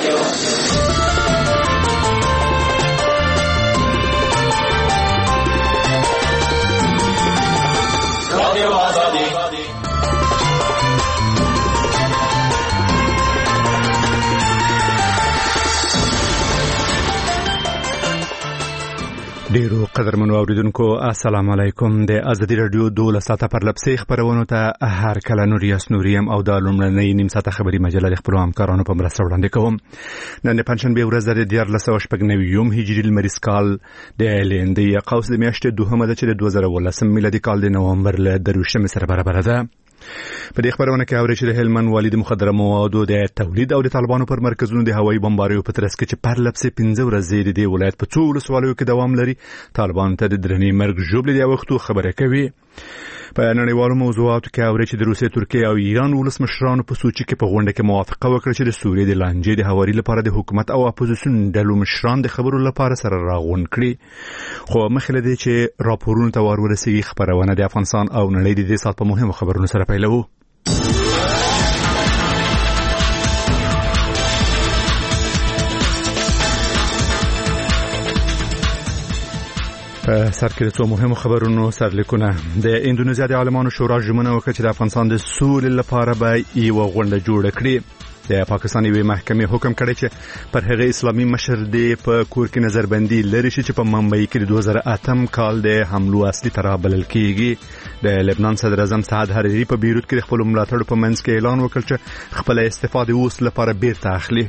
ډیرو قدرمنو اوریدونکو السلام علیکم. د ازادي رادیو 12 ساعته پر لپسې خبرونه ته هر کله نوریاس نوریم او د لومړنۍ نیم ساعته خبري مجله د خپل همکارانو په مرسته وړاندې کوم. نن پنځشنبه ورځ د 1499 هجري لمریز کال د لندې قوس د میاشتې دوهمه ده چې د 2018 میلادي کال د نومبر له 23 سره برابر ده. په دې خبرونه کې اوري چې د هلمند والي د مخدره موادو د تولید او د طالبانو پر مرکزونو د هوایي بمباریو په ترڅ کې چې پر لپسې 15 ورځې د ولایت په څو ولسوالیو کې دوام لري طالبانو ته د درنې مرګ ژوبلې د وختو خبره کوي. په نړیوالو موضوعاتو کې اوري چې د روسیې، ترکیې او ایران ولسمشرانو په سوچي کې په غونډه کې موافقه وکړه چې د سوریې د لانجې د هواري لپاره د حکومت او اپوزیسیون ډلو مشران د خبرو لپاره سره راغون کړي. خو مخکې له دې چې راپورونو ته ورسیږي خبرونه د افغانستان او نړۍ د دې سات په مهمو خبرونو سره پیلوو. سر کې څو مهمو خبرونو سرلیکونه. د اندونیزیا د عالمانو شورا ژمنه وکړه چې د افغانستان د سولې لپاره به یو غونډه جوړه کړي. د پاکستان یوې محکمې حکم کړی چې پر هغه اسلامي مشر دی په کور کې نظربندي لري چې په ممبئی کې د 2008 کال د حملو اصلي طرح بلل کیږي. د لبنان صدر اعظم سعد حریری په بیروت کې خپل ملاتړ په منځ کې اعلان وکړ چې خپل استفاده اوس لپاره بیرته اخلي.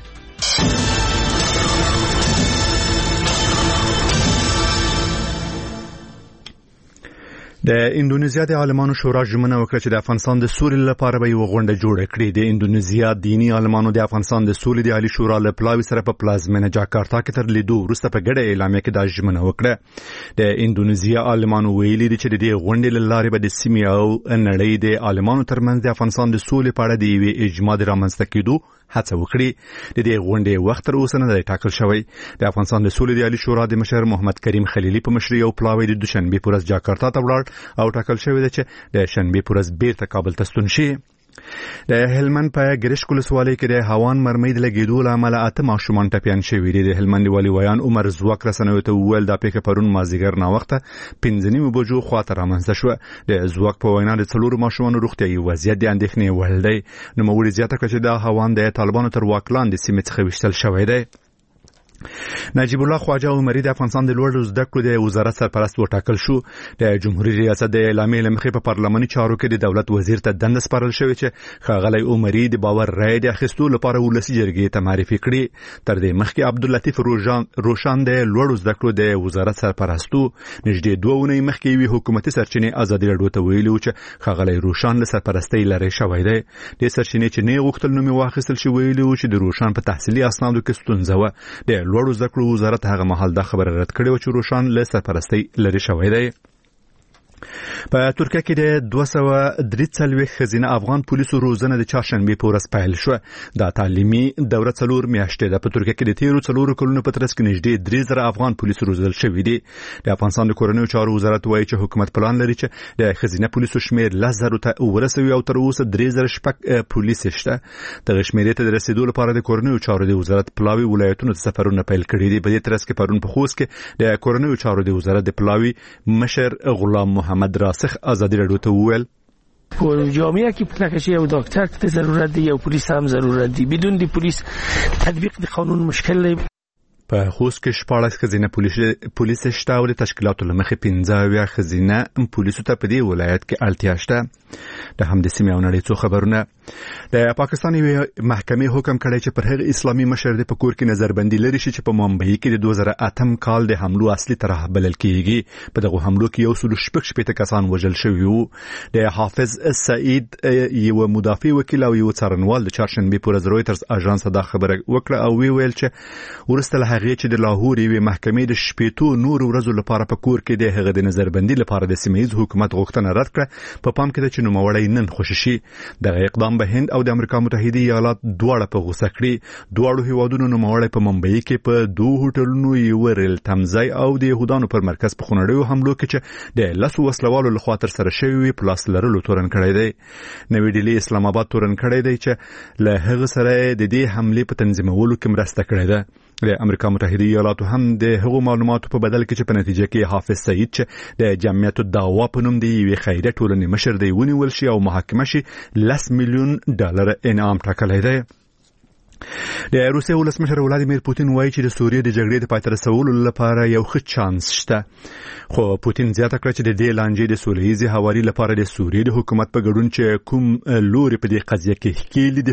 د اندونیزیا د عالمانو شورا ژمنه وکړه چې د افغانستان د سولې لپاره به یو غونډه جوړه کړي. د اندونیزیا دینی عالمانو د افغانستان د سولې د عالی شورا له پلاوي سره په پلازمینه جاکارتا کې تر لیدو وروسته په ګډه اعلامیه کې دا ژمنه وکړه. د اندونیزیا عالمانو ویلي دي چې د دې غونډې له لارې به د سیمې او نړۍ د عالمانو ترمنځ د افغانستان د سولې په اړه د یوې اجماع د رامنځته کېدو هڅه وکړي. د دې غونډې وخت تر اوسه نه دی ټاکل شوی. د افغانستان د سولې د عالی شورا د مشر محمد کریم خلیلی په مشرۍ یو پلاوی د دوشنبه پر ورځ جاکارتا ته ولاړ او ټاکل شوی دی چې د شنبه پر ورځ بیرته کابل ته ستون شي. د هلمند په ګرشک ولسوالۍ کې د هوان مرمۍ د لګیدو له امله 8 ماشومان ټپیان شوي دي. د هلمند والي ویان عمر زوک رسنیو ته وویل دا پیښه پرون مازیګر ناوخته 5:30 بجو خواته رامنځته شوه. د زوک په وینا د 4 ماشومانو روغتیايي وضعیت د اندېښنې وړ دی. نوموړي زیاته کړه چې دا هوان د طالبانو تر واک لاندې سیمې څخه ویشتل شوی دی. نجیب الله خواجه عمری د افغانستان د لوړو زده کړو د وزارت سرپرست وټاکل شو. د جمهوریت ریاست د اعلامیې لمخې په پارلماني چارو کې د دولت وزیر ته دنده سپارل شوې چې ښاغلی عمری د باور رای د اخیستو لپاره ولسي جرګې ته معرفي کړي. تر دې مخکې عبداللطیف روشان د لوړو زده کړو د وزارت سرپرستو نږدې 2 اونۍ مخکې وی حکومتي سرچینې ازادي رادیو ته ویلي چې ښاغلی روشان له سرپرستۍ لرې شوی دی. د سرچینې چې نه غوښتل نوم واخیستل شي ویلي چې د روشان په تحصیلي اسنادو کې ستونزه و. د لوړو زده کړو وزارت هغه مهال دا خبره رد کړې و چې روشان له سرپرستۍ لرې شوی دی. په ترکیه کې د 243 ښځینه افغان پولیسو روزنه د چهارشنبه په ورځ پیل شوه. دا تعلیمي دوره 4 میاشتې ده. په ترکیه کې د تیرو 4 کلونو په ترڅ کې نږدې 3000 افغان پولیسو روزل شوي دي. د افغانستان د کورنیو چارو وزارت وایي چې حکومت پلان لري چې د ښځینه پولیسو شمیر 10,000 ته ورسوي او تر اوسه 3000 پولیس شته. دغه شمیرې ته د رسیدو لپاره د کورنیو چارو د وزارت پلاوي ولایتونو ته سفرونه پیل کړي دي. په دې ترڅ کې پرون په خوست کې د کورنیو چارو د وزارت د پلاوي مشر غلام محمد راسخ ازادي رادیو ته وویل په جامعه کې پلکشي او ډاکټر ته ضرورت دی او پولیس هم ضرورت دی. بدون دی پولیس تطبیق د قانون مشکل دی. په خوست کې 14 ښځینه پولیس شته او د تشکیلاتو له مخې 15 ښځینه پولیسو ته په دې ولایت کې اړتیا شته. د همدې سیمې او نړۍ څو خبرونه. د پاکستان یوې محکمې حکم کړی چې پر هغه اسلامي مشر دی په کور کې نظربندي لري چې په ممبئی کې د 2008 کال د حملو اصلي طرح بلل کیږي. په دغه حملو کې یو سل شپږ کسان وژل شوي وو. د حافظ سعید یو مدافع وکیل او یو څارنوال د چهارشنبه په ورځ رويټرز اژانس ته دا خبره وکړه او ویل چې ورسته هغه چې د لاهور یوې محکمې د شپېتو نور ورځو لپاره په کور کې د هغه د نظربندي لپاره د سیمه‌ییز حکومت غوښتنه رد کړه. په پام کې ده چې نوموړی نن خوشی شي. دغه اقدام طالبان به هند او د امریکا متحده ایالات دواړه په غوسه کړي. دواړو هیوادونو نوموړی په ممبئی کې په 2 هوټلونو یو ریل تمځای او د يهودانو پر مرکز په خونړیو حملو کې چې د لاسو وسلوالو لخوا تر سره شوی په لاس لرلو تورن کړی دی. نوې ډیلی اسلام آباد تورن کړی دی چې له هغه سره د دې حملې په تنظیمولو کې مرسته کړې ده. د امریکا متحده ایالاتو هم د هغو معلوماتو په بدل کې چې په نتیجه کې حافظ سعید چې د جمعیت الدعوا په نوم دی یوې خیریه ټولنې مشر دی ونیول شي او محاکمه شي $10 میلیون انعام ټاکلی دی. د روسیې ولسمشر ولادیمیر پوتین وایي چې د سوریې د جګړې د پای ته رسولو لپاره یو ښه چانس شته. خو پوتین زیاته کړه چې د دې لانجې د سولهییزې هواري لپاره د سوریې د حکومت په ګډون چې کوم لوري په دې قضیه کې ښکېلي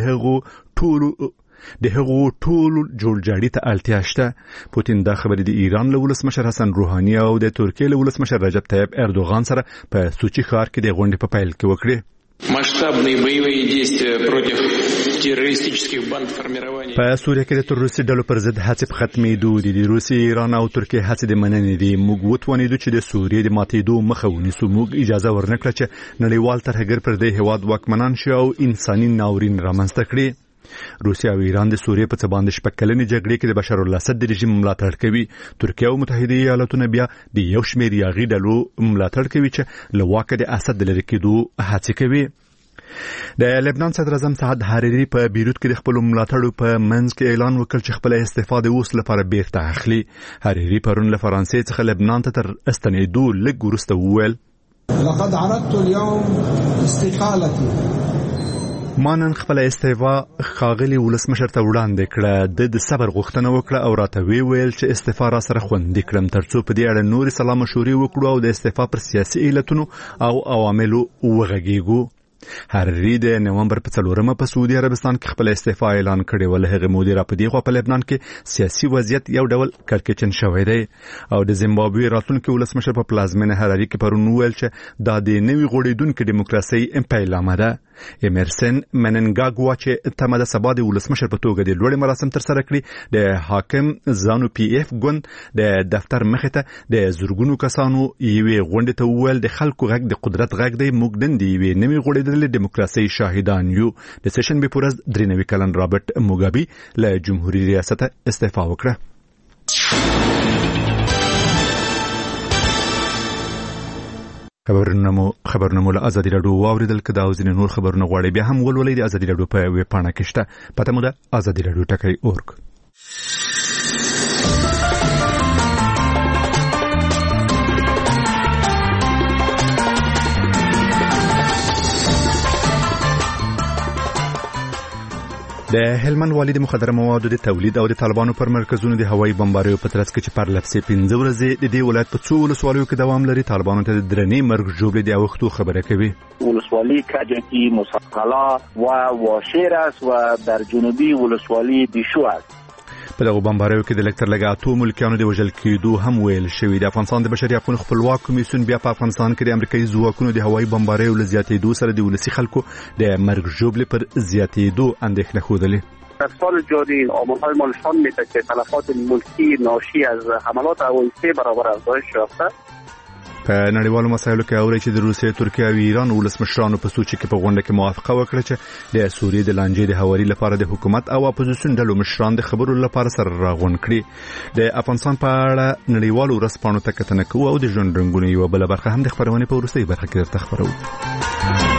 د هغو ټولو جوړجاړي ته اړتیا شته. پوتین دا خبرې د ایران له ولسمشر حسن روحاني او د ترکیې له ولسمشر رجب طیب اردوغان سره په سوچي ښار کې د غونډې په پیل کې وکړې. масштабные боевые действия против террористических банд формирования. په سوریه کې د تروریستي ډلو پر ضد هڅې په ختمېدو دي. د روسیې، ایران او ترکیې هڅې د مننې دي. موږ وتوانېدو چې د سوریې د ماتېدو مخه ونیسو. موږ اجازه ورنکړه چې نړیوال ترهګر پر دې هیواد واکمنان شي او انساني ناورین رامنځته کړي. روسیا او ایران د سوریې په څه باندې شپږ کلنې جګړې کې د بشار الاسد د رژیم ملاتړ کوي. ترکیه او متحده ایالاتونه بیا د یو شمېر یاغي ډلو ملاتړ کوي چې له واکه د اسد د لرې کېدو هڅې کوي. د لبنان صدر اعظم سعد حریری په بیروت کې د خپل ملاتړو په منځ کې اعلان وکړ چې خپل استعفا د اوس لپاره بیرته اخلي. حریری پرون له فرانسې څخه لبنان ته تر استنیدو لږ وروسته وویل: لقد عرضت اليوم استقالتي. ما نن خپل استعفا ښاغلي ولسمشر ته وړاندې کړه. د صبر غوښتنه وکړه او راته ویل چې استعفا را سره خوندي کړم ترڅو په دې اړه نور سلام مشورې وکړو او د استعفا پر سیاسي علتونو او عواملو وغږیږو. حریری د نومبر په 4 په سعودي عربستان کې خپل استعفا اعلان کړی و. له هغه مودې را په دې خوا په لبنان کې سیاسي وضعیت یو ډول کړکېچن شوی دی او د زیمبابوې راتلونکي ولسمشر په پلازمینه حراري کې پرون وویل چې دا د نوي غوړېدونکي دیموکراسي پیلامه ده. ایمرسن مننګاګوا چې تمه د سبا د ولسمشر په توګه د لوړ مراسم تر سره کړي د حاکم زانو پی اف ګوند د دفتر مخې ته د زورګونو کسانو یوې غونډې ته وویل د خلکو غږ د قدرت غږ دی. موږ نن د یوې نوې غوړېدلې دیموکراسي شاهدان یو. د سیشن به پورز 93 کلن رابرټ موګابي له جمهوریت ریاست استعفا وکړه. خبرونه له ازادي راډیو واوریدل. کدا او ځینې نور خبرونه غواړي بیا هم ولولئ د ازادي راډیو په ویب پاڼه کې شته. پته مو ده ازادي راډیو ټکی.org. د هلمند والي د مخدره موادو د تولید او د طالبانو پر مرکزونو د هوایي بمباریو په ترڅ کې چې پر لپسې 15 ورځې د دې ولایت په څو ولسوالیو کې دوام لري طالبانو ته د درنې مرګ ژوبلې د اوختو خبره کوي. ولسوالی کجکی، مسقلا و واشیر است و در جنوبی ولسوالی دیشو است. په دغه بمباریو کې د لکتر لګا اتو ملکیانو د وژل کېدو هم ویل شوی. د افغانستان د بشري حقوقو خپلواک کمیسیون بیا په افغانستان کې د امریکایي ځواکونو د هوایي بمباریو له زیاتېدو سره د ولسي خلکو د مرګ ژوبلې پر زیاتېدو اندېښنه ښودلې. در سال جاری آمارهای ما نشان میده که تلفات ملکی ناشی از حملات هوایی 3 برابر افزایش یافته. په نړیوالو مسایلو کې اوري چې د روسیې، ترکیه او ایران ولسمشرانو په سوچي کې په غونډه کې موافقه وکړه چې د سوریې د لانجې د هواري لپاره د حکومت او اپوزیسیون ډلو مشران د خبرو لپاره سره راغون کړي. د افغانستان په اړه نړیوالو ورځپاڼو ته کتنه کوو او د ژوند رنګونو یو بل برخه هم د خبرونې په وروستۍ برخه کې درته خبرو.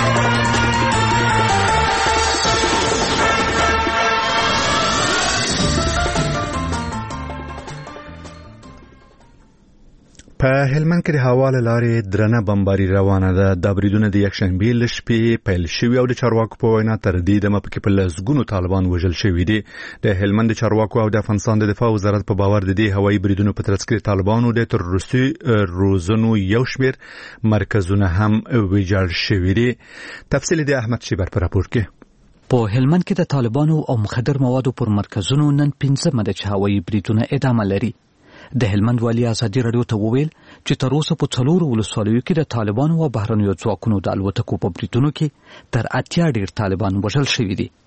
په هلمند کې د هوا له لارې درنه بمباري روانه ده. دا بریدونه د یکشنبې له شپې پیل شوي او د چارواکو په وینا تر دې دمه پکې په لسګونو طالبان وژل شوي دي. د هلمند د چارواکو او د افغانستان د دفاع وزارت په باور د دې هوایي بریدونو په ترڅ کې طالبانو د تروریستي روزنو یو شمېر مرکزونه هم ویجاړ شوي دي. تفصیل د احمد شیبر په راپور کې. په هلمند کې د طالبانو او مخدر موادو پر مرکزونو نن 15 د هوایي بریدونه ادامه لري. د هلمند والي ازادي راډیو ته وویل چې تر اوسه په 4 ولسوالیو کې د طالبانو او بهرنیو ځواکونو د الوتکو په بریدونو کې تر 80 ډیر طالبان وژل شوي دي.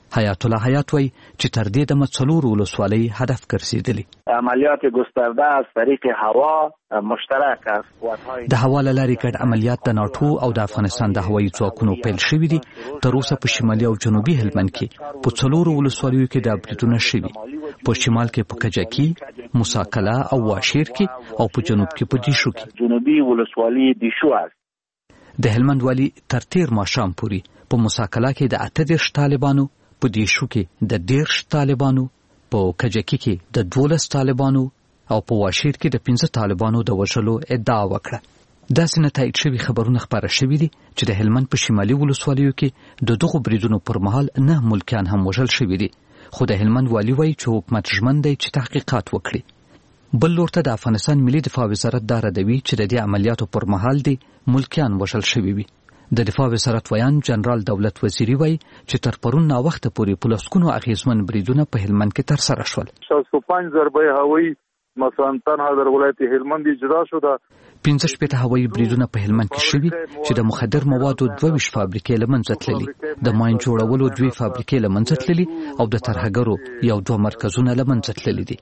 حیات الله حیات وایي چې تر دې دمه 4 ولسوالۍ هدف ګرځېدلې. عملیات گسترده از طریق هوا مشترک است. د هوا له لارې ګډ عملیات د ناټو او د افغانستان د هوایي ځواکونو پیل شوي دي. تر اوسه په شمالي او جنوبي هلمند کې په 4 ولسوالیو کې د بریدونه شوي، په شمال کې په کجکي، موساکله او واشیر کې، او په جنوب کې په دیشو کې. جنوبي ولسوالی دیشو است. د هلمند والی تر تیر ماښام پورې په موساکله کې د 38 طالبانو، په دیشو کې د 13 طالبانو، په کجکی کې د 12 طالبانو او په واشیر کې د 15 طالبانو د وژلو ادعا وکړه. داسې نتایج شوي خبرونه خپاره شوي دي چې د هلمند په شمالي ولسوالیو کې د دغو بریدونو پر مهال 9 ملکیان هم وژل شوي دي، خو د هلمند والی وایي چې حکومت ژمن دی چې تحقیقات وکړي. بل لور ته د افغانستان ملي دفاع وزارت دا ردوي چې د دې عملیاتو پر مهال دي ملکیان وژل شوي وي. د دفاع وزارت ویان جنرال دولت وزیری وایي چې تر پرون ناوخته پورې په لسګونو اغیزمن بریدونه په هلمند کې ترسره شول. 65 ضربه هوایی مثلا تنها در ولایت هلمند اجرا شده. 15 هوایي بریدونه په هلمند کې شوي چې د مخدر موادو 22 فابریکې له منځه تللي، د ماین جوړولو 2 فابریکې له منځه تللي او د ترهګرو 2 مرکزونه له منځه تللي دي.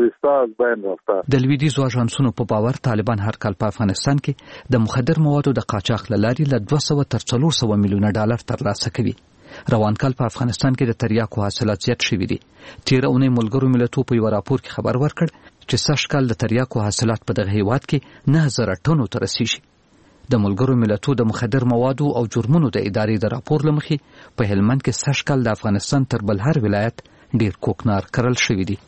د لویدیځو اژانسونو په باور طالبان هر کال په افغانستان کې د مخدر موادو د قاچاق له لارې له 200 تر 400 میلیونه ډالر ترلاسه کوي. روان کال په افغانستان کې د تریاکو حاصلات زیات شوي دي. تیر اونۍ ملګرو ملتونو په یو راپور کې خبر ورکړ چې سږ کال د تریاکو حاصلات په دغه هیواد کې 9000 ټنو ته رسیږي. د ملګرو ملتونو د مخدر موادو او جرمونو د ادارې د راپور له مخې په هلمند کې سږ کال د افغانستان تر بل هر ولایت ډیر کوکنار کرل شوي دي.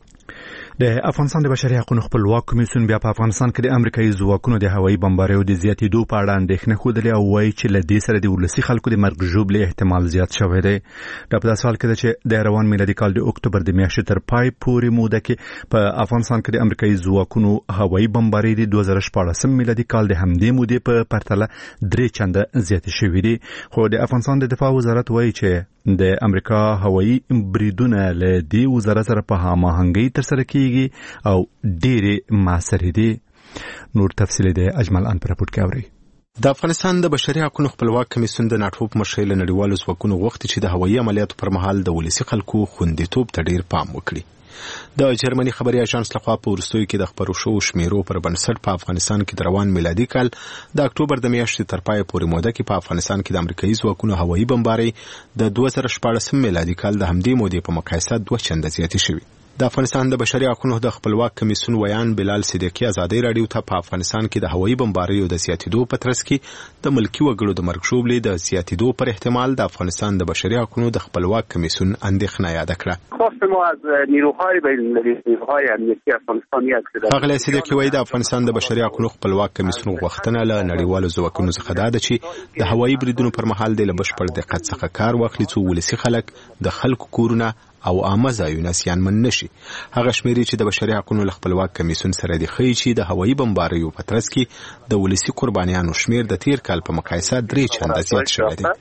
د افغانستان د بشري حقوقو خپلواک کمیسیون بیا په افغانستان کې د امریکایي ځواکونو د هوایي بمباریو د زیاتېدو په اړه اندېښنه ښودلې او وایي چې له دې سره د ولسي خلکو د مرګ ژوبلې احتمال زیات شوی دی. دا په داسې حال کې ده چې د روان میلادي کال د اکتوبر د میاشتې تر پای پورې موده کې په افغانستان کې د امریکایي ځواکونو هوایي بمبارۍ د 2014 میلادي کال د همدې مودې په پرتله 3 چنده زیاتې شوې دي. خو د افغانستان د دفاع وزارت وایي چې د امریکا هوایي بریدونه له دې وزارت سره په هماهنګۍ ترسره کیږي او ډېرې موثرې دي. نور تفصیل د اجمل ان پر راپور کې اوري. د افغانستان د بشري حقوقو خپلواک کمیسیون د ناټو په مشرۍ له نړیوالو ځواکونو غوښتي چې د هوایي عملیاتو پر مهال د ولسي خلکو خوندیتوب ته ډېر پام وکړي. د جرمني خبري اژانس لخوا په وروستیو کې د خبرو شو شمیرو پر بنسټ په افغانستان کې د روان میلادي کال د اکتوبر د میاشتې تر پای پورې موده کې په افغانستان کې د امریکایي ځواکونو هوایي بمبارۍ د 2014 میلادي کال د همدې مودې په مقایسه 2 چنده زیاتې شوې. د افغانستان د بشري حقوقو د خپلواک کمیسیون ویان بلال صدیقی ازادي رادیو ته په افغانستان کې د هوایي بمباریو د زیاتېدو په ترڅ کې د ملکي وګړو د مرګ ژوبلې د زیاتېدو پر احتمال د افغانستان د بشري حقوقو د خپلواک کمیسیون اندېښنه یاد کړه. خواست ما از نیروهای بین‌المللی نیروهای امنیتی افغانستان یک شده. هغه صدیقی وایي د افغانستان د بشري حقوقو خپلواک کمیسیون غوښتنه له نړیوالو ځواکونو څخه ده چې د هوایي بریدونو پر مهال د بشپړ دقت څخه کار واخلي څو ولسي خلک د خلکو کورونه او عامه ځایونه زیانمن نشي. هغه شمیرې چې د بشري حقوقو خپلواک کمیسیون سره د ښیي چې د هوایي بمباریو په ترڅ کې د ولسي قربانیانو شمیر د تیر کال په مقایسه 3 چنده زیات شوی دی.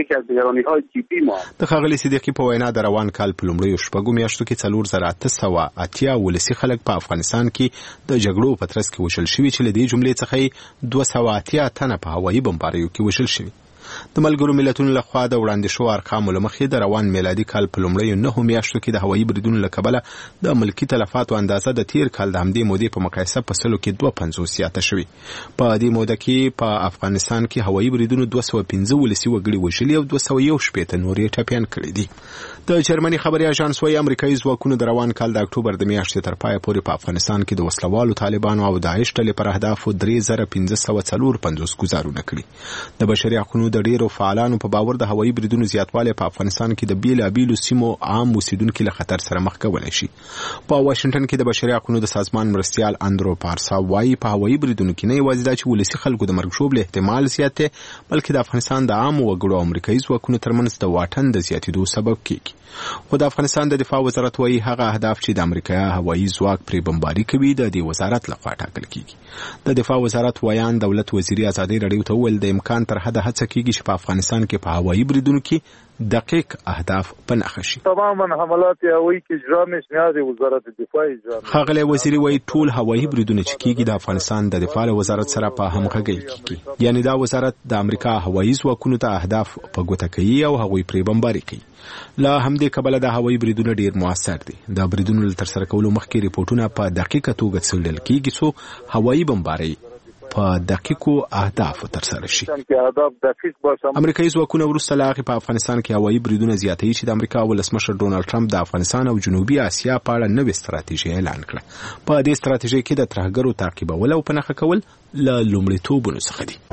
د ښاغلي صدیقي په وینا د روان کال په لومړیو شپږو میاشتو کې 4880 ولسي خلک په افغانستان کې د جګړو په ترڅ کې وژل شوي چې له دې جملې څخه 280 تنه په هوایي بمباریو کې وژل شوي. د ملګرو ملتونو لخوا د وړاندې شو ارقامو له مخې د روان میلادي کال په لومړیو 9 میاشتو کې د هوایي بریدونو له کبله د ملکي تلفاتو اندازه د تیر کال د همدې مودې په مقایسه په سلو کې 250 زیاته شوې. په دې موده کې په افغانستان کې هوایي بریدونو 215 ولسي وګړي وژلي او 211 نور یې ټپیان کړي دي. د جرمني خبري اژانس وايي امریکایي ځواکونو د روان کال د اکتوبر د میاشتې تر پای پورې په افغانستان کې د وسلوالو طالبانو او داعش ډلې پر اهدافو 3554 ګزارونه کړي. د بشري حقوقو د ډیرو فعالانو په باور د هوایي بریدونو زیاتوالی په افغانستان کې د بیلابیلو سیمو عام اوسیدونکو له خطر سره مخ کولای شي. په واشنگټن کې د بشري حقوقو د سازمان مرستیال اندرو پارسا وايي په هوایي بریدونو کې نه یوازې د ولسي خلکو د مرګ ژوبلې احتمال زیات دی بلکې د افغانستان د عام وګړو او امریکایي ځواکونو ترمنځ د واټن د زیاتېدو سبب کیږي. خو د افغانستان د دفاع وزارت وايي هغه اهداف چې د امریکا هوایي ځواک پرې بمباري کوي د دې وزارت لخوا ټاکل کیږي. د دفاع وزارت ویان دولت وزیری ازادي رادیو ته ویل د امکان تر حده هڅه کیږي کیږي چې په افغانستان کې په هوایي بریدونو کې دقیق اهداف په نښه شي. تماما حملات هوایی کې اجرا میشنیاد وزارت دفاع اجرا. ښاغلی وزیر وایي ټول هوایي بریدونه چې کیږي د افغانستان د دفاع وزارت سره په همغږۍ کیږي. یعنی دا وزارت د امریکا هوایي ځواکونو ته اهداف په ګوته کوي او هغوی پرې بمباري کوي. لا همدې کبله د هوایي بریدونه ډیر موثر دي. د بریدونو تر سره کولو مخکې ریپورتونه په دقیقه توګه څېړل کیږي څو هوایي بمباري په دقیقو اهدافو تر سره شي. امریکایي ځواکونه وروسته له هغې په افغانستان کې هوایي بریدونه زیاتوي چې د امریکا ولسمشر ډونالډ ټرمپ د افغانستان او جنوبي اسیا په اړه نوې ستراتیژي اعلان کړه. په دې ستراتیژۍ کې د ترهګرو تعقیبول او په نښه کول له لومړیتوبونو څخه دي.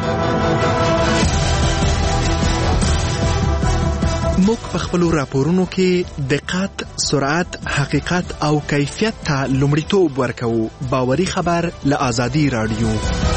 موږ په خپلو راپورونو کې دقت، سرعت، حقیقت او کیفیت ته لومړیتوب ورکوو. باوري خبر له آزادي رادیو.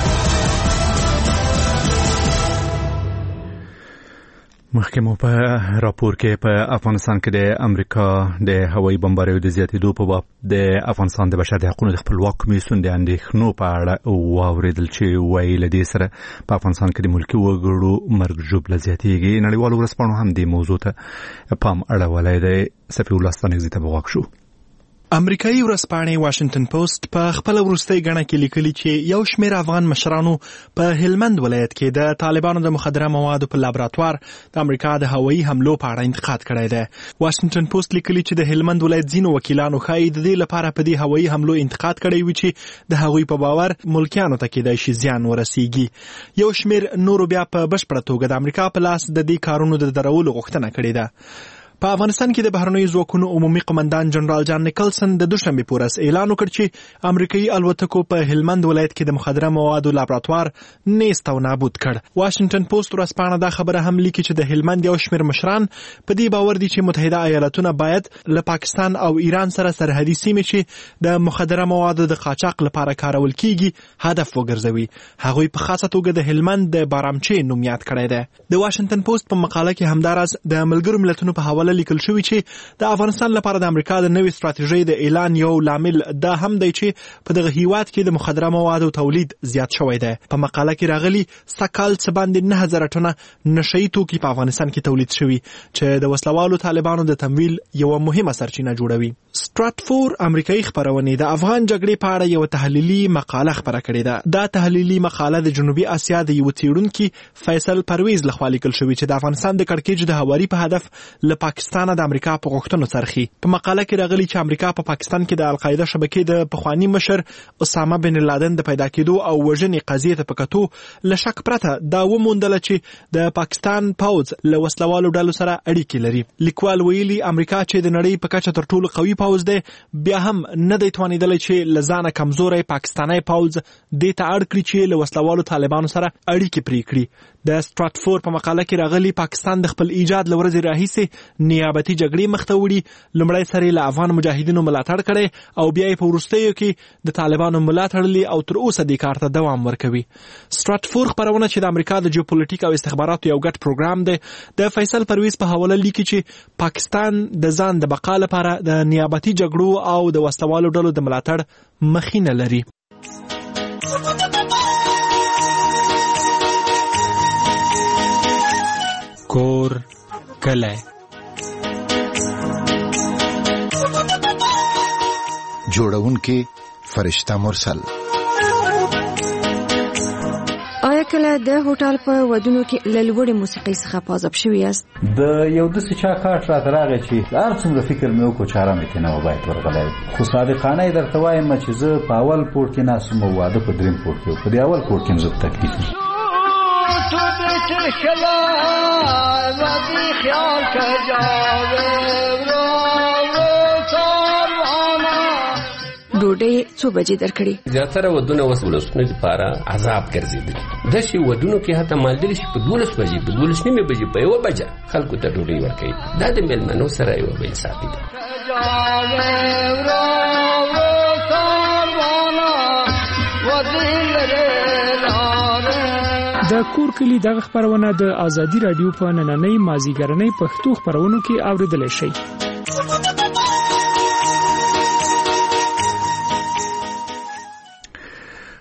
مخکې په راپور کې په افغانستان کې د امریکا د هوایي بمباریو د زیاتېدو په باب د افغانستان د بشري حقوقو د خپلواک کمیسیون د اندېښنو په اړه واورېدل چې وایي له دې سره په افغانستان کې د ملکي وګړو مرګ ژوبله زیاتېږي. نړیوالو ورځپاڼو هم دې موضوع ته پام اړولی دی. صفي الله ستانکزي ته به غوږ شو. امریکایي ورځپاڼې واشنگټن پوسټ په خپل وروستۍ غڼه کې لیکلي چې یو شمېر افغان مشرانو په هلمند ولایت کې د طالبانو د مخدره موادو په لابراتوار د امریکا د هوایي حملو په اړه انتقاد کړی دی. واشنگټن پوسټ لیکلي چې د هلمند ولایت ځینو وکیلانو ښایي د دې لپاره په دې هوایي حملو انتقاد کړی وي چې د هغوی په باور ملکیانو ته کېدای شي زیان ورسیږي. یو شمېر نورو بیا په بشپړه توګه د امریکا په لاس د دې کارونو د درولو غوښتنه کړې ده. په افغانستان کې د بهرنیو ځواکونو عمومي قمندان جنرال جان نیکلسن د دوشنبه په ورځ اعلان وکړ چې امریکایي الوتکو په هلمند ولایت کې د مخدره موادو لابراتوار نیست او نابود کړ. واشنگټن پوسټ ورځپاڼه دا خبره هم لیکي چې د هلمند یو شمېر مشران په دې باور دي چې متحده ایالاتونه باید له پاکستان او ایران سره سرحدي سیمې چې د مخدره موادو د قاچاق لپاره کارول کیږي هدف وګرځوي. هغوی په خاصه توګه د هلمند د بارامچې نوم یاد کړی دی. د واشنگټن پوسټ په مقاله کې همداراز د ملګرو ملتونو په حواله لیکل شوی چې د افغانستان لپاره د امریکا د نوې ستراتیژۍ د اعلان یو لامل دا هم دی چې په دغه هیواد کې د مخدره موادو تولید زیات شوی دی. په مقاله کې راغلي سکال څه باندې 9000 ټنه نشئی توکي په افغانستان کې تولید شوي چې د وسلوالو طالبانو د تمویل یو مهمه سرچینه جوړوي. سټراتفور امریکایي خبرونه د افغان جګړې په اړه یو تحلیلي مقاله خبره کړې ده. دا تحلیلي مقاله د جنوبي اسیا د یو څېړونکي فیصل پرویز لخوا لیکل شوې چې د افغانستان د کړکېچ د هواري په هدف له پاکستان د امریکا په غوښتنو څرخي. په مقاله کې راغلي چې امریکا په پاکستان کې د القاعده شبکې د پخوانی مشر اسامه بن لادن د پیدا کېدو او وژنې قضیې ته په کتو له شک پرته دا وموندله چې د پاکستان پوځ له وسلوالو ډلو سره اړیکې لري. لیکوال ویلي امریکا چې د نړۍ په کچه تر ټولو قوي پوځ دی بیا هم نه دی توانېدلی چې له ځانه کمزوری پاکستانی پوځ دې ته اړ کړي چې له وسلوالو طالبانو سره اړیکې پرې کړي. د سټراتفور په مقاله کې راغلي پاکستان د خپل ایجاد له ورځې راهیسې نیابتي جګړې مخته وړي. لومړی سر یې له افغان مجاهدینو ملاتړ کړی او بیا یې په وروستیو کې د طالبانو ملا تړلي او تر اوسه دې کار ته دوام ورکوي. سټراتفور خبرونه چې د امریکا د جیوپولیټیک او استخباراتو یو ګډ پروګرام دی د فیصل پرویز په حواله لیکي چې پاکستان د ځان د بقا لپاره د نیابتي جګړو او د وسلوالو ډلو د ملاتړ مخینه لري. کور کلی جوړونکي فرشته مرسل. آیا کله د هوټل په ودونو کې لوړې موسیقي څخه پازاب شوی یاست؟ د یو داسې چا کار راته راغی چې هر څومره فکر مې وکړو چاره مې ترې نه باید ورغلی، خو صادقانه یې درته وایم چې زه په اول پوړ کې ناست وم، واده په دریم پوړ کې، په دې اول پوړ کې زه په تکلیف یم. ډوډۍ څو بجې درکړي؟ زیاتره ودونه اوس ولسونو لپاره عذاب ګرځېدلي. داسې ودونو کې حتی مالداري شي په 12 بجې په 12 نیمې بجې په 1 بجه خلکو ته ډوډۍ ورکوي. دا د میلمنو سره یوه بې انصافي ده. د کور کلی دغه خبرونه د آزادي رادیو په نننۍ مازیګرنۍ پښتو خبرونو کې اوریدلی شئ.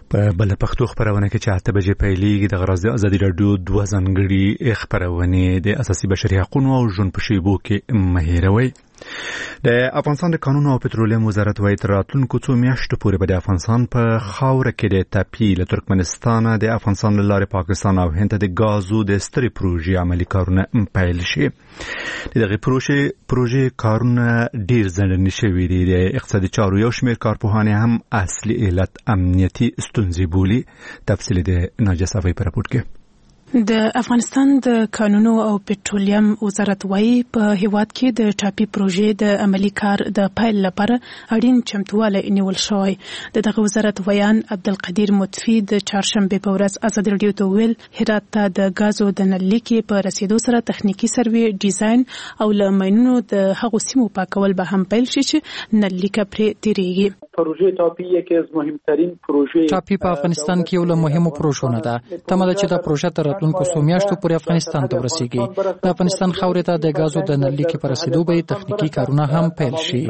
په بل پښتو خبرونه کې چې 8 بجې پیلېږي د غرض ازادي رادیو 2 ځانګړي خبرونه د اساسي بشري حقوقو او ژوند په شیبو کې مهیروي. د افغانستان د قانون او پټرولیم وزارت وايي تر راتلونکو څو میاشتو پورې به د افغانستان په خاوره کې د تاپي له ترکمنستان د افغانستان له لارې پاکستان او هند ته د غازو د سترې پروژې عملي کارونه پیل شي. دغه پروژې کارونه ډیر ځنډني شوي دي. د اقتصادي چارو یو شمېر کارپوهان هم اصلي علت امنیتي ستونزې بولي. تفصیل د ناجیه صافی په راپور کې. د افغانستان د قانونو او پټرولیم وزارت وايي په هیواد کې د ټاپي پروژې د عملی کار د پایل لپاره اړین چمتواله نیول شوی. دغه وزارت ویان عبدالقدیر مطفی د چهارشنبه په ورځ ازادي رادیو ته ویل هرات ته د غازو د نلکې په رسیدو سره تخنیکی سروې ډیزاین او لمنونو د هغو سیمو پاکول به هم پیل شي چې نلکه پرې تیریږي. پروژه ټاپي یکی از مهمترین پروژه ټاپي په افغانستان کې یو له مهمو پروژو نه ده. تمه ده چې دا پروژه تر راتلونکو څو میاشتو پورې افغانستان ته ورسیږي. د افغانستان خاورې ته د غازو د نلکې پر رسیدو به تخنیکی کارونه هم پیل شي.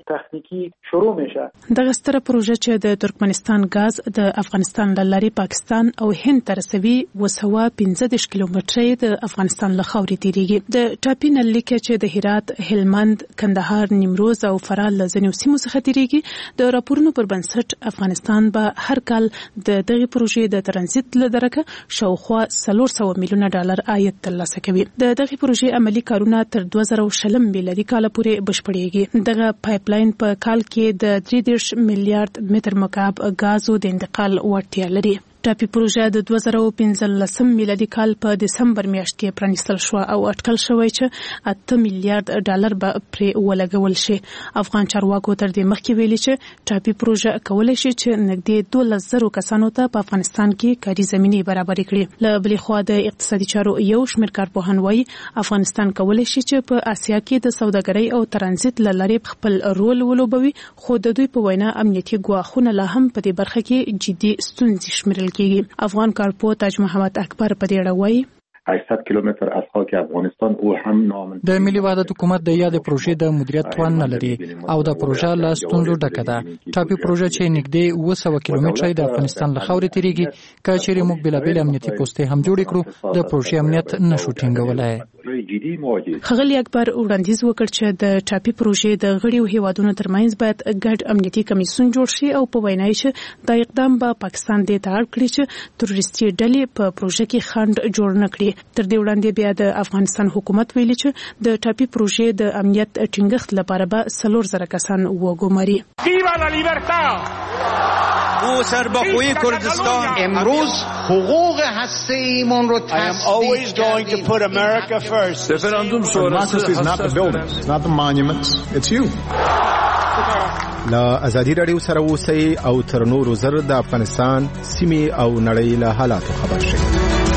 دغه ستره پروژه چې د ترکمنستان غاز د افغانستان له لارې پاکستان او هند ته رسوي 215 کیلومتره د افغانستان له خاورې تیریږي. د ټاپي نلکې چې د هرات، هلمند، کندهار، نیمروز او فراه له ځینو سیمو څخه تیریږي د راپورونو پر بنسټ افغانستان به هر کال د دغه پروژې د ترانزیت له درکه شاوخوا 400 میلیونه ډالر عاید ترلاسه کوي. د دغه پروژې عملی کارونه تر 2020 میلادي کال پورې بشپړېږي. دغه پایپ لاین په کال کې د 3 میلیارډ متر مکعب غازو د انتقال وړتیا لري. ټاپي پروژه د 2015 میلادي کال په دسمبر میاشت کې پرانیستل شو او اټکل شوی چې 8 میلیارډ ډالر به پرې ولګول شي. افغان چارواکو تر دې مخکې ویلي چې ټاپي پروژه کولای شي چې نږدې 12,000 کسانو ته په افغانستان کې کاري زمینه برابر کړي. له بلې خوا د اقتصادي چارو یو شمېر کارپوهان وايي افغانستان کولای شي چې په اسیا کې د سوداګرۍ او ترانزیت لارې خپل رول ولوبوي، خو د دوی په وینا امنیتي ګواښونه لا هم په دې برخه کې جدي ستونزې شمیرل کیږي. افغان کارپو تاج محمد اکبر په دې اړه وایي 800 کیلومتر از خاک افغانستان او هم نام د ملي وحدت حکومت د یاد پروژې د مدیریت توان نه لري او د پروژه له ستونزو ډکه ده. ټاپي پروژه چې نږدې 200 کیلومتره د افغانستان له خاورې تیریږي، که چیرې موږ بلابل امنیتي پوسټې هم جوړ کړو د پروژې امنیت نشو ټینګولای. خغلی اکبر وړاندیز وکړ چې د ټاپي پروژې د غړیو هیوادونو ترمنځ باید ګډ امنیتي کمیسیون جوړ شي او په وینا یې د اقدام به پاکستان دې ته اړ کړي چې تروریستي ډلې په پروژه کې خنډ جوړ نه کړي. تر دې وړاندې بیا د افغانستان حکومت ویلي چې د ټاپي پروژې د امنیت ټینګښت لپاره به 4,000 کسان وګماري. او سربخوی کردستان امروز حقوق هسته‌ایمون رو تصدیق رفراندوم is not the buildings, it's not the monuments, it's you. لا ازادي رادیو سره اوسئ او تر نورو زر د افغانستان سیمې او نړۍ له حالاتو خبر شئ.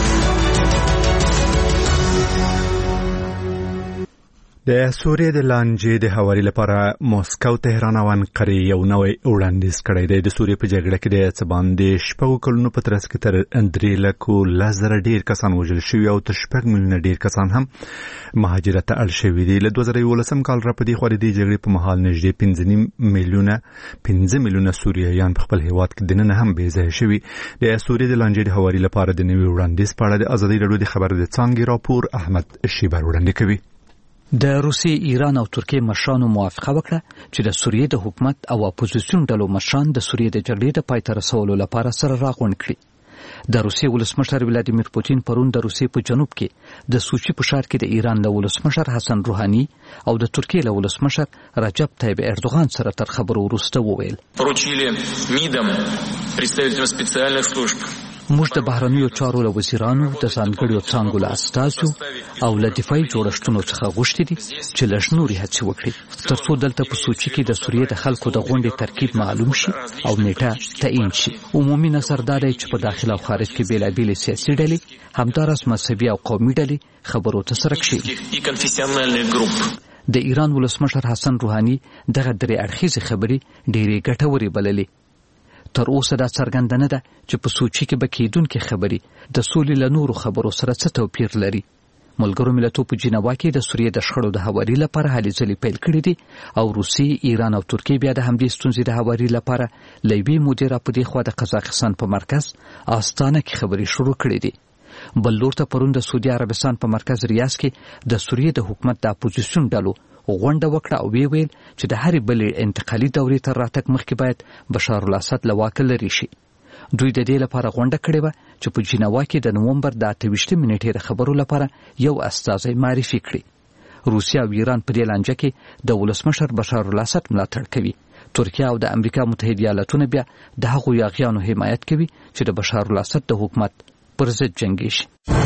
د سوریې د لانجې د حوالې لپاره موسکو، تهران او انقره یو نوی وړاندیز کړی دی. د سوریې په جګړه کې د څه باندې 6 کلونو په ترڅ کې تر 3,00,000 ډیر کسان وژل شوي او تر 6 میلیونه ډیر کسان هم مهاجرت ته اړ شوي دي. له 2011 کال را په دې خوا د دې جګړې په مهال نږدې 5 میلیونه سوریایان په خپل هیواد کې دننه هم بې ځایه شوي. د سوریې د لانجې د حوالې لپاره د نوي وړاندیز په اړه د ازادي رادیو د خبر د څانګې راپور احمد شیبر وړاندې کوي. د روسیې، ایران او ترکیې مشرانو موافقه وکړه چې د سوریې د حکومت او اپوزیسیون ډلو مشران د سوریې د جګړې د پای ته رسولو لپاره سره راغونډ کړي. د روسیې ولسمشر ولادیمیر پوتین پرون د روسیې په جنوب کې د سوچي په ښار کې د ایران له ولسمشر حسن روحاني او د ترکیې له ولسمشر رجب طیب اردوغان سره تر خبرو وروسته وویل موږ د بهرنیو چارو له وزیرانو، د ځانګړو څانګو له استازو او له دفاعي جوړښتونو څخه غوښتي دي چې لږ نورې هڅې وکړي تر څو دلته په سوچي کې د سوریې د خلکو د غونډې ترکیب معلوم شي او نیټه تعیین شي. عمومي نظر دا دی چې په داخل او خارج کې بېلابېلې سیاسي ډلې، همداراز مذهبي او قومي ډلې خبرو ته سره کشي. د ایران ولسمشر حسن روحاني دغه درې اړخیزې خبرې ډېرې ګټورې بللې. تر اوسه دا څرګنده نه ده چې په سوچي کې به کېدونکې خبرې د سولې له نورو خبرو سره څه توپیر لري. ملګرو ملتونو په جنیوا کې د سوریې د شخړو د هواري لپاره هلې ځلې پیل کړې دي او روسي، ایران او ترکیه بیا د همدې ستونزې د هواري لپاره لوی مدیر په دې خوا د قزاقستان په مرکز آستانه کې خبرې شروع کړې دي. بل لور ته پرون د سعودي عربستان په مرکز ریاض کې د سوریې د حکومت د اپوزیسیون ډلو غونډه وکړه او ویل چې د هرې بلې انتقالي دورې تر راتګ مخکې باید بشار الاسد له واکه لرې شي. دوی د دې لپاره غونډه کړې وه چې په جنیوا کې د نومبر د 28 نیټې د خبرو لپاره یو استازی معرفي کړي. روسیا او ایران په دې لانجه کې د ولسمشر بشار الاسد ملاتړ کوي. ترکیه او د امریکا متحده ایالاتونه بیا د هغو یاغیانو حمایت کوي چې د بشار الاسد د حکومت پر ضد جنګیږي.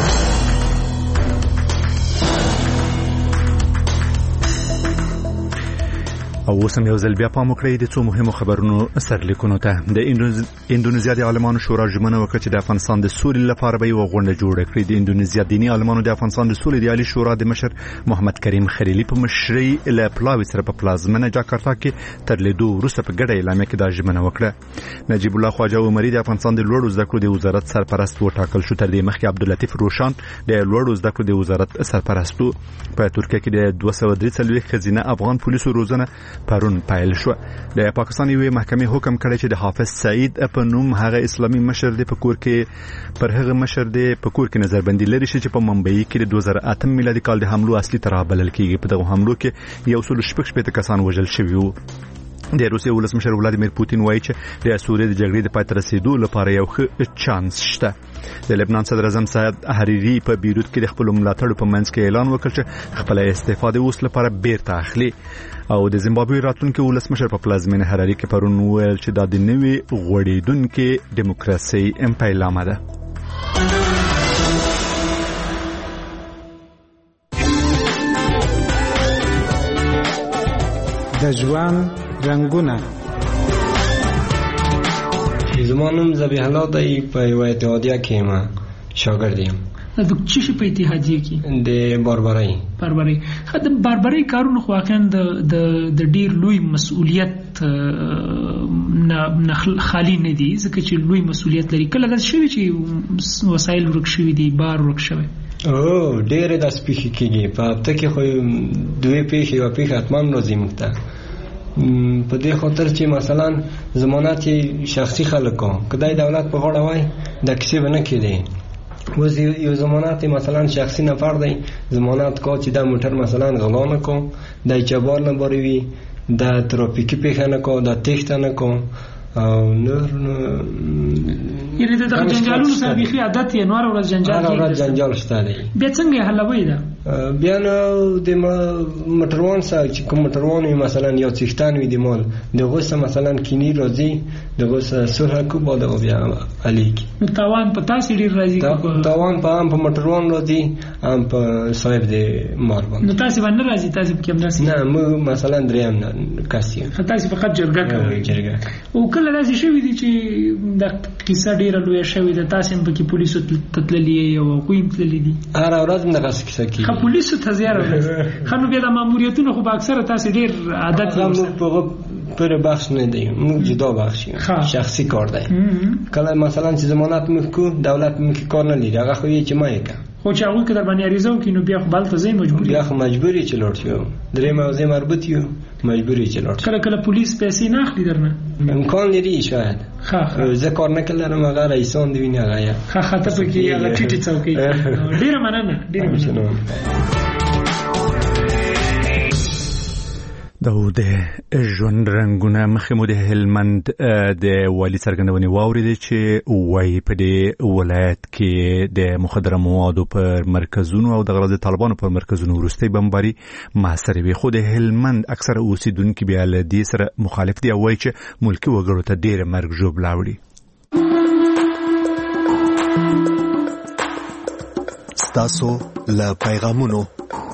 او اوس هم یو ځل بیا پام وکړئ د څو مهمو خبرونو سرلیکونو ته. د اندونیزیا د عالمانو شورا ژمنه وکړه چې د افغانستان د سولې لپاره به یوه غونډه جوړه کړي. د اندونیزیا دیني عالمانو د افغانستان د سولې د عالي شورا د مشر محمد کریم خلیلي په مشرۍ له پلاوي سره په پلازمنه جاکارتا کې تر لیدو وروسته په ګډه اعلامیه کې دا ژمنه وکړه. نجیب الله خواجه عمري د افغانستان د لوړو زده کړو د وزارت سرپرست وټاکل شو. تر دې مخکې عبداللطیف روشان د لوړو زده کړو د وزارت سرپرست په ترکیه کې د 243 ښځینه افغان پولیسو روزنه پرون پیل شو. د پاکستان یوې محکمې حکم کړی چې د حافظ سعید په نوم هغه اسلامي مشر دی په کور کې پر هغه مشر دی په کور کې نظربندي لري چې په ممبئی کې د 2008 میلادي کال د حملو اصلي تراه بلل کیږي. په دغه حملو کې 116 کسان وژل شوي وو. د روسیې ولسمشر ولادیمیر پوتین وایي چې د سوریې د جګړې د پای ته رسیدو لپاره یو ښه چانس شته. د لبنان صدر اعظم سعد حریری په بیروت کې د خپل ملاتړو په منځ کې اعلان وکړ چې خپل استفاده اوس لپاره بیرته اخلي. او د زیمبابوې راتلونکي ولسمشر په پلازمینه حراري کې پرون وویل چې دا د نوې غوړېدونکې دیموکراسي پیلامه ده. د ژوند رنگونه. زما نوم ذبیح الله دی، په یوه اتحادیه کې ما شاګرد یم. د څه شي په اتحادیه کې؟ د باربرۍ. د باربرۍ کارونه خو واقعا د ډیر لوی مسؤلیت نه خالی نه دي، ځکه چې لوی مسؤلیت لري. کله داسې شوي چې وسایل ورک شوي دي، بار ورک شوی؟ ډېرې داسې پیښې کېږي. په هفته کې خو دوې پیښې، یوه پیښه حتما راځي موږ ته په دې خاطر چې مثلا ضمانت شخصي خلکو کدی دولت په غاړه وای د کیسې به نه کېدی. اوس یو ضمانت مثلا شخصي نفر دی، ضمانت کو چې دا موټر مثلا غلا نه کو، د اجبار نه بروي، د ترافیکي پیښه نه کو، د تښت نه کو او نور یعنی د جنجالونو سره بيخي عادت یې نور ورځ جنجال کې هر جنجال شته دی. بیا څنګه حلوي دا؟ بیا نو د موټروان سره چې کوم موټروان مثلا یو څښتن وي د مال د غوسه مثلا کینی راځي د غوسه صلح کو بعد او بیا الیک نو تاوان په تاسو ډیر راځي. تاوان په هم په موټروان راځي، هم په صاحب د مال باندې. نو تاسو باندې راځي، تاسو کې هم راځي؟ نه موږ مثلا دریم نه کاسي تاسو فقط جرګه کوي. او کله راځي شوی دي چې د قصه ډیره لوی شوی د تاسو په کې پولیسو تتللی او کوم تللی دي؟ هر ورځ نه کیسه کوي. پولیسو ته زیاره خنو بیا د ماموریتونو خو به اکثره تاسو ډیر عادت موږ پر بخش نه دی، موږ جدا بخش شخصي کار دی. کله مثلا چې ضمانت موږ کو دولت موږ کار نه لري، هغه خو یې چې ما یې کا خو چې هغه کله باندې اړیزو کې نو بیا خو بلته زې مجبور بیا خو مجبوری چې لوټ یو درې موضوع مربوط یو مجبوری چې لوټ. کله پولیس پیسې نه اخلي درنه؟ امکان لري شاید. زه کار نه کړم، هغه رئیسان دی نه غیا. ته پکې هغه ټیټی څوکۍ. ډیره مننه، ډیره مننه. د ژوند رنګونه مخکې مو د هلمند د والي څرګندونې واورېدې چې وایي په دې ولایت کې د مخدره موادو پر مرکزونو او د غرض طالبانو پر مرکزونو وروستۍ بمباري محاصرې وي. خو د هلمند اکثره اوسیدونکي بیا له دې سره مخالف دي او وایي چې ملکي وګړو ته ډېره مرګ ژوبله وړي. ستاسو له پیغامونو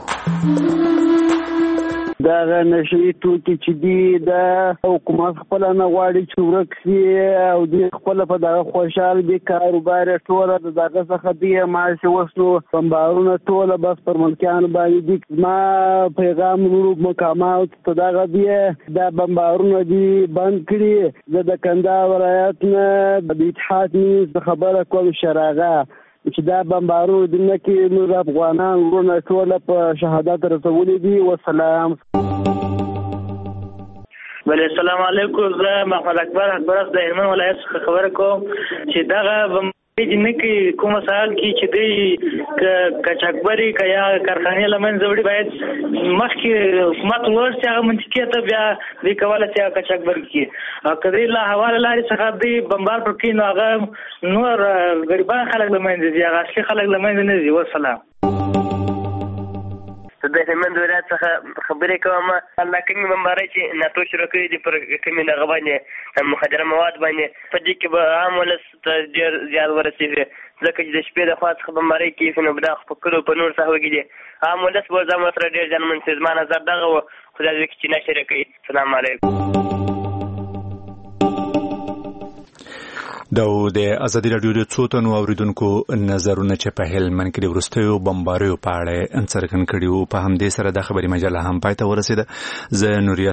دا نشي توکي چې دی د حکومت خپل نه غواړي چې ورک شي او د خپل په دغه خوشحال دي کاروبار ټول دغه څخه دی معاش وسلو بمبارونه ټول بس پر ملکیان باندې دي. ما پیغام ورو مقامات ته دغه دی د بمبارونه دي بند کړي. د کندهار ولایت نه د اتحاد نیوز خبره کوم شراغه چې دا بمبارو دنیا کې نور افغانان ورونه ټول په شهادت رسولي دي. والسلام. بله السلام علیکم. زه محمد اکبر د هلمند ولایت څخه خبره کوم چې دغه جنکی کوم سال کی چې دی کچکبری کیا کارخانه لمن زوړي باید مخکې حکومت ورسې هغه منطقه ته بیا دی کوله چې کچکبری کی او کدی لا حواله لري څخه دی بمبار پر کې نو هغه نور غریبان خلک لمن دي هغه اصلي خلک لمن نه دي. والسلام. د هلمند ولایت څخه خبرې کوم. الله کومې بمبارۍ چې ناتو شروع کړي دي پر کومې دغه باندې مخدره مواد باندې په دې کې به عام ولس ته ډېر زیات ورسېږي ځکه چې د شپې د خوا څخه بمبارۍ کېږي نو دا په کلو په نور څه وږي عام ولس به ځان ورسره ډېر زیانمن شي. زما نظر دغه و. خدای دې وکړي چې نشر کوي. السلام علیکم. د ازادي راډیو د څو تنو اوریدونکو نظرونه چې په هلمند کې د وروستیو بمباریو په اړه څرګند کړي وو په همدې سره د خبري مجله هم پای ته ورسېده. زه نوریا